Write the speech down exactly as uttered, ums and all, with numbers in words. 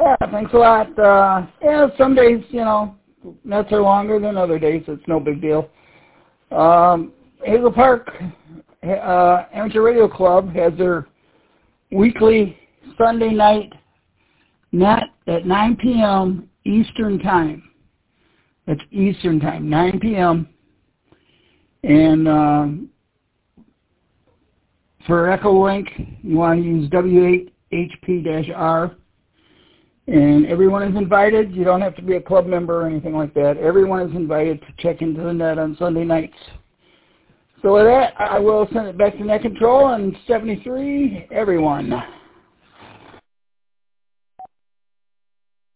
Yeah, thanks a lot. Uh, yeah, some days, you know, nets are longer than other days. It's no big deal. Um, Hazel Park uh, Amateur Radio Club has their weekly Sunday night net at nine p m Eastern Time. That's Eastern Time, nine p m And um, for Echo Link, you want to use W eight H P R. And everyone is invited. You don't have to be a club member or anything like that. Everyone is invited to check into the net on Sunday nights. So with that, I will send it back to Net Control and seventy-three, everyone.